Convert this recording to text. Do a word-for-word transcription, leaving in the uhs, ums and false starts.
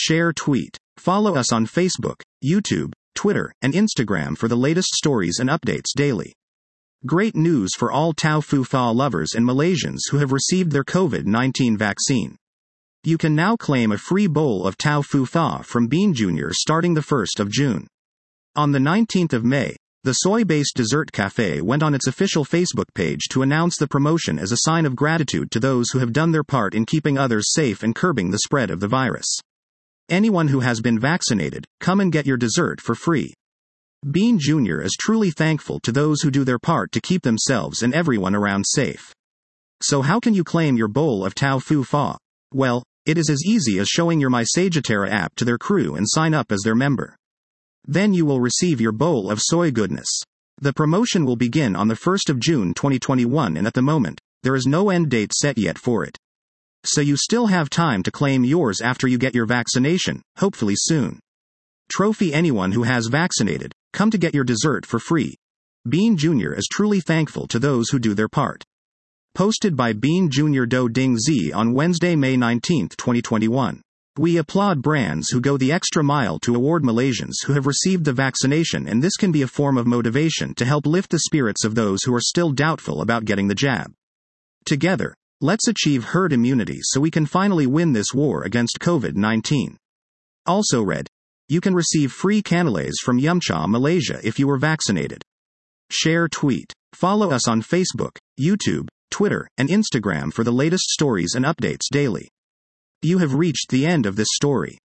Share, tweet. Follow us on Facebook, YouTube, Twitter, and Instagram for the latest stories and updates daily. Great news for all Tau Fu Fa lovers and Malaysians who have received their COVID nineteen vaccine. You can now claim a free bowl of Tau Fu Fa from Bean Junior starting the first of June. On the nineteenth of May, the soy-based dessert cafe went on its official Facebook page to announce the promotion as a sign of gratitude to those who have done their part in keeping others safe and curbing the spread of the virus. Anyone who has been vaccinated, come and get your dessert for free. Bean Junior is truly thankful to those who do their part to keep themselves and everyone around safe. So how can you claim your bowl of Tau Fu Fa? Well, it is as easy as showing your My Sagittera app to their crew and sign up as their member. Then you will receive your bowl of soy goodness. The promotion will begin on the first of June twenty twenty-one, and at the moment, there is no end date set yet for it. So you still have time to claim yours after you get your vaccination, hopefully soon. Trophy anyone who has vaccinated, come to get your dessert for free. Bean Junior is truly thankful to those who do their part. Posted by Bean Junior Do Ding Z on Wednesday, May nineteenth, twenty twenty-one. We applaud brands who go the extra mile to award Malaysians who have received the vaccination, and this can be a form of motivation to help lift the spirits of those who are still doubtful about getting the jab. Together, let's achieve herd immunity so we can finally win this war against COVID nineteen. Also read, you can receive free canapés from Yumcha Malaysia if you were vaccinated. Share, tweet. Follow us on Facebook, YouTube, Twitter, and Instagram for the latest stories and updates daily. You have reached the end of this story.